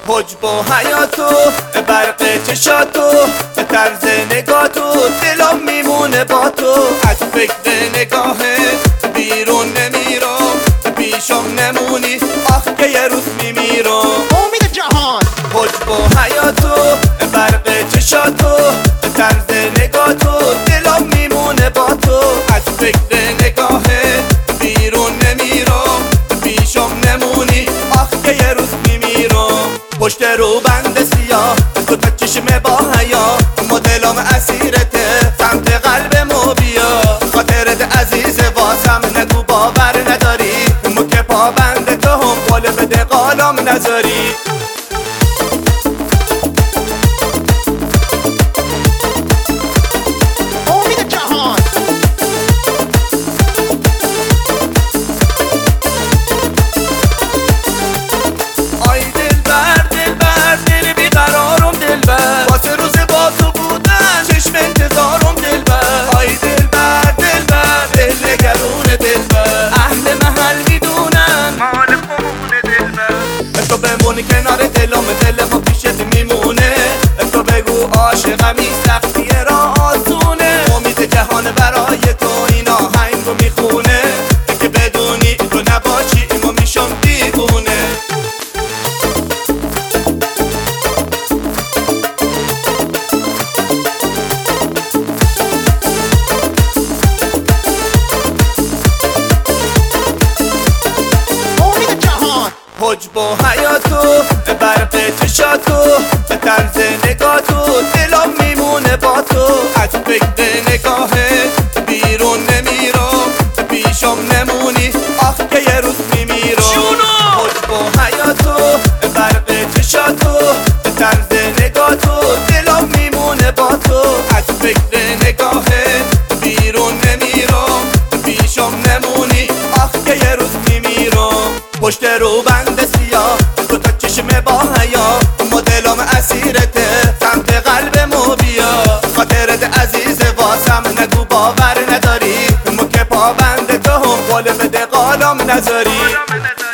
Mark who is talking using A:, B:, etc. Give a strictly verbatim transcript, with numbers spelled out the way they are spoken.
A: حجب و حیاتو برق چشاتو طرز نگاتو دلم میمونه با تو. از فکر نگاهه بیرون نمیرم، پیشم نمونی آخ که یه روز میمیرم.
B: امید جهان
A: حجب و حیاتو برق چشاتو طرز نگاتو دلم میمونه با تو. از فکر نگاهه بیرون نمیرم، پیشم نمونی آخ که یه روز میمیرم. پشت رو بند سیاه تو تا چشم با حیا، ما دلم اسیرته سمت قلبمو بیا. خاطرت عزیز واسم نگو باور نداری، مو که پابند تو هم قول بده قالم نذاری.
B: امید جهان
A: آی دلبر دلبر دل بیقرارم دلبر، واسه روز با تو بودن چشم انتظارم دلبر. آی دلبر دلبر دل گرون دلبر، اهل محل میدونن مال خونه دلبر. تو بمونی کنار دلم دلم پیشت میمونه، تو بگو عاشقمی سختیه را آسونه. امید جهان برای تو این آهنگو میخونه، که بدونی تو نباشی ما میشم دیوونه. حجب و حیاتو برق چشاتو طرز نگاتو دلم میمونه با تو. از فکر نگاهه بیرون نمیرم، پیشم نمونی آخ که یه روز میمیرم. حجب و حیاتو برق چشاتو طرز نگاتو دلم میمونه با تو. از فکر نگاهه بیرون نمیرم، پیشم نمونی آخ که یه روز میمیرم. پشت رو بند سیاه تو تا چشم با حیا، ما دلم اسیرته سمت قلبمو بیا. خاطرت عزیز واسم نگو باور نداری، مو که پابند تو هم قول بده قالم نذاری.